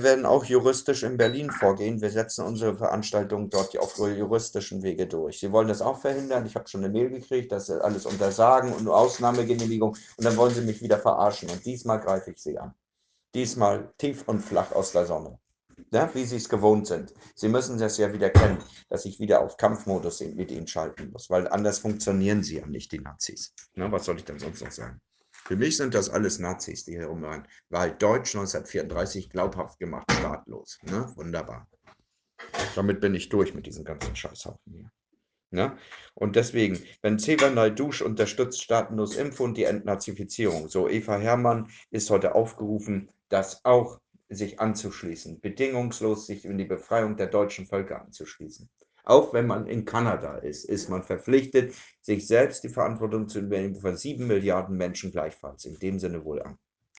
werden auch juristisch in Berlin vorgehen. Wir setzen unsere Veranstaltung dort auf juristischen Wege durch. Sie wollen das auch verhindern. Ich habe schon eine Mail gekriegt, dass sie alles untersagen und nur Ausnahmegenehmigung. Und dann wollen sie mich wieder verarschen. Und diesmal greife ich sie an. Diesmal tief und flach aus der Sonne. Ja, wie sie es gewohnt sind. Sie müssen das ja wieder kennen, dass ich wieder auf Kampfmodus mit ihnen schalten muss, weil anders funktionieren sie ja nicht, die Nazis. Na, was soll ich denn sonst noch sagen? Für mich sind das alles Nazis, die hier rumrennen. War halt Deutsch 1934 glaubhaft gemacht, staatlos. Ne? Wunderbar. Damit bin ich durch mit diesem ganzen Scheißhaufen hier. Ne? Und deswegen, wenn Xever Dusch unterstützt staatenlos Impfen und die Entnazifizierung, so Eva Herrmann ist heute aufgerufen, das auch sich anzuschließen, bedingungslos sich in die Befreiung der deutschen Völker anzuschließen. Auch wenn man in Kanada ist, ist man verpflichtet, sich selbst die Verantwortung zu übernehmen für 7 Milliarden Menschen gleichfalls. In dem Sinne wohl an.